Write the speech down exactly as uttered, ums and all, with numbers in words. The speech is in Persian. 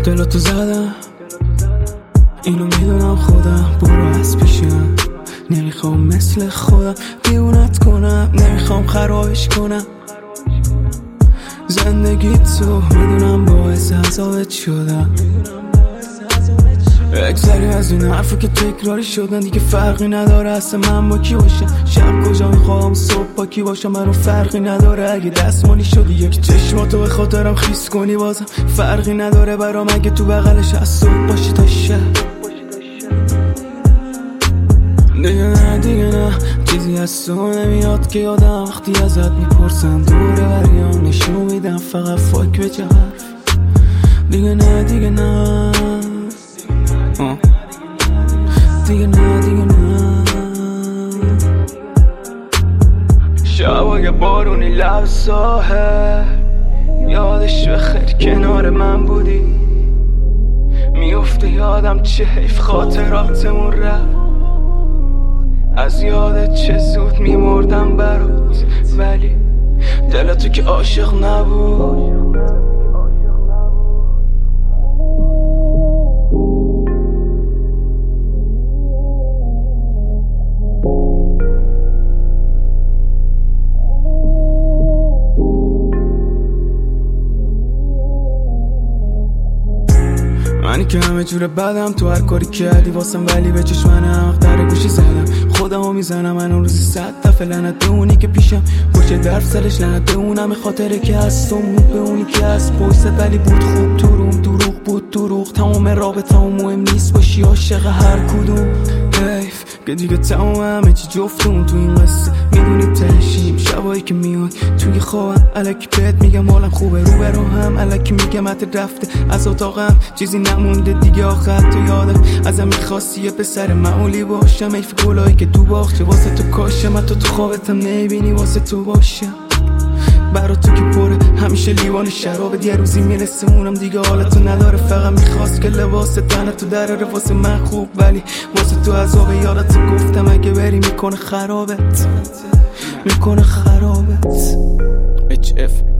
دلتو زدم اینو میدونم خودم، برو از پیشم. نمیخوام مثل خودم دیونت کنم، نمیخوام خرابش کنم زندگی تو، میدونم باعث عذابت شدم. اکثری از این حرفا که تکراری شدن دیگه فرقی نداره اصلا من با کی باشم، شب کجا میخوام صبح با کی باشم، منو فرقی نداره اگه دستمالی شدی یک چشماتو به خاطرم خیس کنی بازم فرقی نداره برام اگه تو بغلش از صبح باشی تا شب. دیگه نه دیگه نه چیزی از تو نمیاد که یادم وقتی ازت میپرسم دوره بریام نشون میدم فقط فاک به چه حرف. دیگه نه دیگه نه آه. دیگه نه دیگه نه شبای بارونی لب ساحل یادش بخیر کنار من بودی، میفته یادم چه حیف خاطراتمون رفت، از یادت چه زود میمردم برات ولی دلتو که عاشق نبود. منی که همه جور بدم تو هر کاری کردی واسم ولی به چشمن حق در گوشی زدم خودمو میزنم من اون روزی صد دفعه لعنت به اونی که پیشم پشت درف سرش لعنت به اونم خاطره که از تو مود به اونی که از پشت ولی بود خوب تو روم دروغ بود دروغ تمام رابطه هم مهم نیست باشی عاشق هر کدوم حیف که دیگه تمام همه چی جفتمون تو این قصه میدونی تهشیم شبایی که میاد توی خوابم الکی بهت میگم حالم خوبه رو برو هم الکی میگم حتی رفته از اتاقم چیزی نمونده دیگه آخر تو یادم ازم میخواستی یه پسر معمولی باشم ایف گلایی که تو باخچه واسه تو کاشم حتی تو خوابتم نمیبینی واسه تو باشم برا تو که پره همیشه لیوان شرابت یه روزی میرسه اونم دیگه حالتو نداره فقط میخواست که لباس تنه تو دراره واسه من خوب ولی واسه تو عذاب یادت گفتم اگه بری میکنه خرابت میکنه خرابت. اچ اف